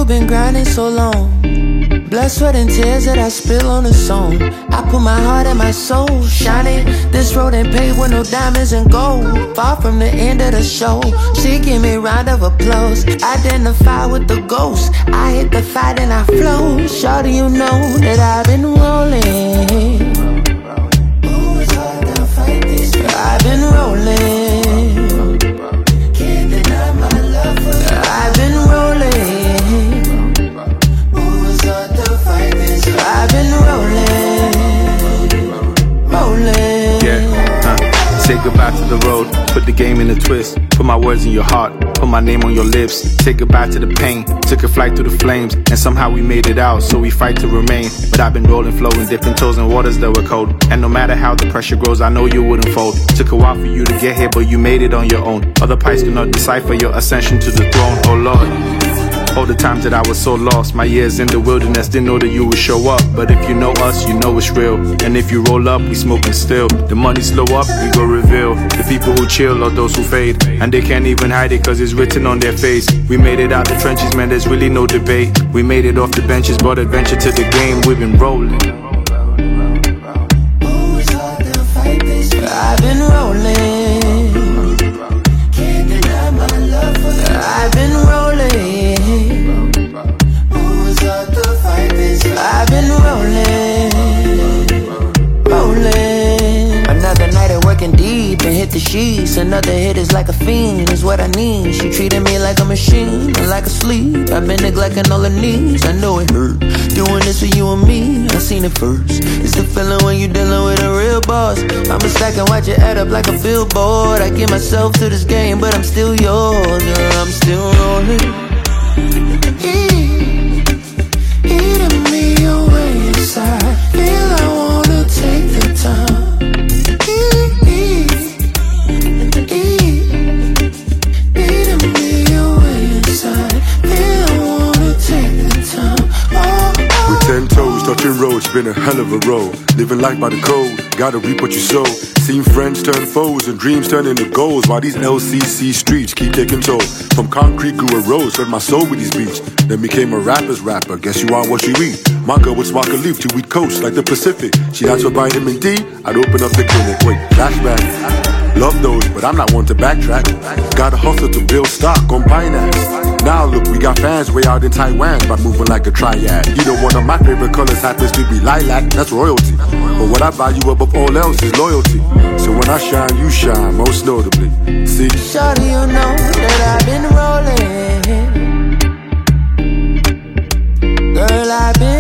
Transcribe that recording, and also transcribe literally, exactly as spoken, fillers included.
you've been grinding so long. Blood, sweat, and tears that I spill on the song. I put my heart and my soul shining. This road ain't paved with no diamonds and gold. Far from the end of the show. She give me a round of applause. Identify with the ghost. I hit the fight and I flow. Shawty, you know that I've been rolling. Ooh, it's hard to fight this. I've been rolling. Can't deny my love for you. I've been rolling. I've been rolling, rolling. Yeah, uh, say goodbye to the road, put the game in a twist. Put my words in your heart, put my name on your lips. Say goodbye to the pain, took a flight through the flames. And somehow we made it out, so we fight to remain. But I've been rolling, flowing, dipping toes in waters that were cold. And no matter how the pressure grows, I know you wouldn't fold. Took a while for you to get here, but you made it on your own. Other pies cannot decipher your ascension to the throne, oh Lord. All the times that I was so lost, my years in the wilderness, didn't know that you would show up. But if you know us, you know it's real. And if you roll up, we smoking still. The money slow up, we go reveal. The people who chill are those who fade. And they can't even hide it cause it's written on their face. We made it out the trenches, man, there's really no debate. We made it off the benches, brought adventure to the game. We've been rolling. Oh, it's hard to fight this. I've been rolling. Can't deny my love for you. I've been rolling. I've been rolling, rolling. Another night at working deep and hit the sheets. Another hit is like a fiend, is what I need. She treated me like a machine, and like a sleep. I've been neglecting all her needs, I know it hurt. Doing this for you and me, I seen it first. It's the feeling when you dealing with a real boss. I'm a stack and watch it add up like a billboard. I give myself to this game, but I'm still yours, girl, I'm still rolling. Eating me away inside. Feel I wanna take the time. Eating me away inside. Feel I wanna take the time. Oh, oh. With ten toes, touching roads, been a hell of a road. Living life by the code, gotta reap what you sow. Seen friends turn foes and dreams turn into goals. While these L C C streets keep taking toll. From concrete grew a rose, fed my soul with these beats. Then became a rapper's rapper, guess you are what you eat. My girl would spark a leaf to eat coast like the Pacific. She asked for vitamin D, I'd open up the clinic. Wait, flashback. Love those, but I'm not one to backtrack. Gotta hustle to build stock on Binance. Now look, we got fans way out in Taiwan by moving like a triad. You know, one of my favorite colors happens to be lilac, that's royalty. But what I value above all else is loyalty. So when I shine, you shine, most notably. See? Shawty, you know that I've been rolling. Girl, I've been